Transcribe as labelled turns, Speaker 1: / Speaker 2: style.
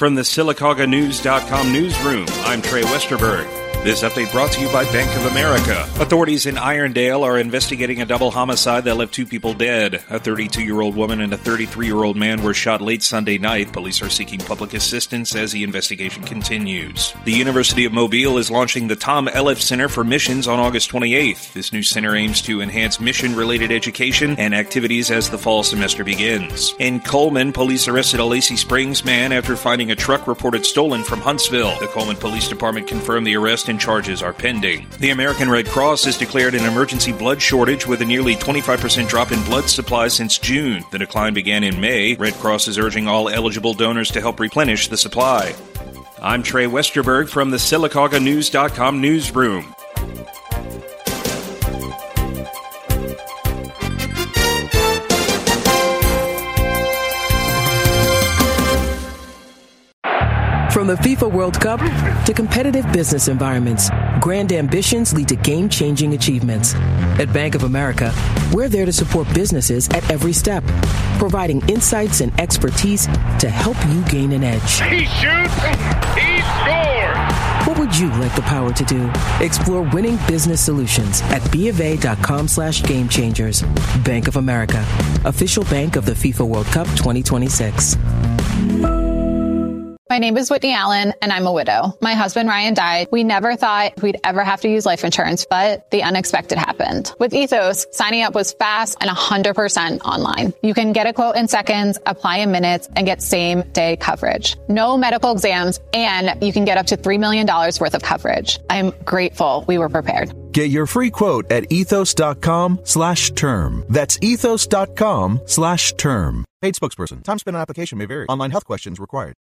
Speaker 1: From the SylacaugaNews.com newsroom, I'm Trey Westerberg. This update brought to you by Bank of America. Authorities in Irondale are investigating a double homicide that left two people dead. A 32-year-old woman and a 33-year-old man were shot late Sunday night. Police are seeking public assistance as the investigation continues. The University of Mobile is launching the Tom Elliff Center for Missions on August 28th. This new center aims to enhance mission-related education and activities as the fall semester begins. In Coleman, police arrested a Lacey Springs man after finding a truck reported stolen from Huntsville. The Coleman Police Department confirmed the arrest and charges are pending. The American Red Cross has declared an emergency blood shortage with a nearly 25% drop in blood supply since June. The decline began in May. Red Cross is urging all eligible donors to help replenish the supply. I'm Trey Westerberg from the SylacaugaNews.com newsroom.
Speaker 2: From the FIFA World Cup to competitive business environments, grand ambitions lead to game-changing achievements. At Bank of America, we're there to support businesses at every step, providing insights and expertise to help you gain an edge.
Speaker 3: He shoots, he scores!
Speaker 2: What would you like the power to do? Explore winning business solutions at BofA.com/gamechangers. Bank of America, official bank of the FIFA World Cup 2026.
Speaker 4: My name is Whitney Allen, and I'm a widow. My husband, Ryan, died. We never thought we'd ever have to use life insurance, but the unexpected happened. With Ethos, signing up was fast and 100% online. You can get a quote in seconds, apply in minutes, and get same-day coverage. No medical exams, and you can get up to $3 million worth of coverage. I'm grateful we were prepared.
Speaker 5: Get your free quote at ethos.com/term. That's ethos.com/term. Paid spokesperson. Time spent on application may vary. Online health questions required.